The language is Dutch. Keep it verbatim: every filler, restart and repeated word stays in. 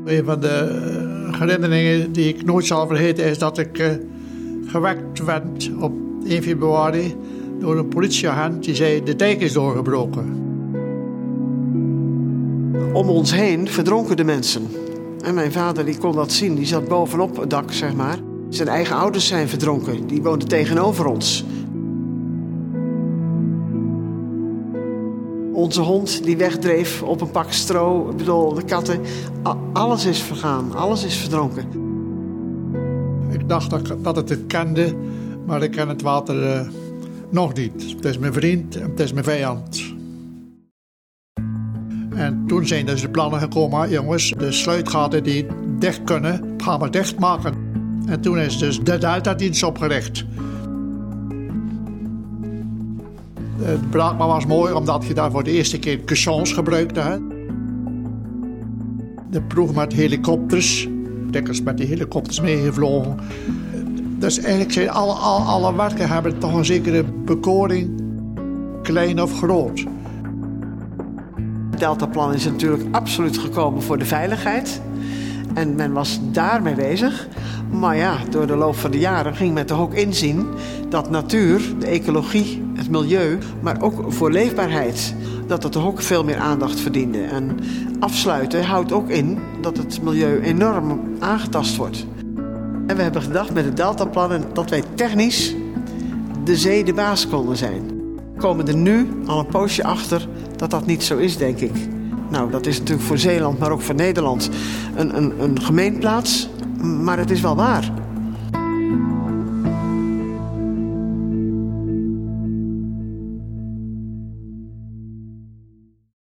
Een van de herinneringen die ik nooit zal vergeten is dat ik uh, gewekt werd op één februari door een politieagent die zei: de dijk is doorgebroken. Om ons heen verdronken de mensen. En mijn vader die kon dat zien, die zat bovenop het dak, zeg maar. Zijn eigen ouders zijn verdronken, die woonden tegenover ons. Onze hond die wegdreef op een pak stro, ik bedoel, de katten. Alles is vergaan, alles is verdronken. Ik dacht dat, dat het het kende, maar ik ken het water uh, nog niet. Het is mijn vriend en het is mijn vijand. En toen zijn dus de plannen gekomen: jongens, de sluitgaten die dicht kunnen, gaan we dichtmaken. En toen is dus de Delta-dienst opgericht. Het Braakman was mooi omdat je daar voor de eerste keer caissons gebruikte. Hè? De ploeg met helikopters, dikwijls met die helikopters meegevlogen. Dus eigenlijk zijn alle, alle, alle werken hebben toch een zekere bekoring, klein of groot. Het Deltaplan is natuurlijk absoluut gekomen voor de veiligheid. En men was daarmee bezig. Maar ja, door de loop van de jaren ging men toch ook inzien dat natuur, de ecologie, het milieu, maar ook voor leefbaarheid, dat het toch ook veel meer aandacht verdiende. En afsluiten houdt ook in dat het milieu enorm aangetast wordt. En we hebben gedacht met het Deltaplan dat wij technisch de zee de baas konden zijn. We komen er nu al een poosje achter dat dat niet zo is, denk ik. Nou, dat is natuurlijk voor Zeeland, maar ook voor Nederland een, een, een gemeenplaats, maar het is wel waar.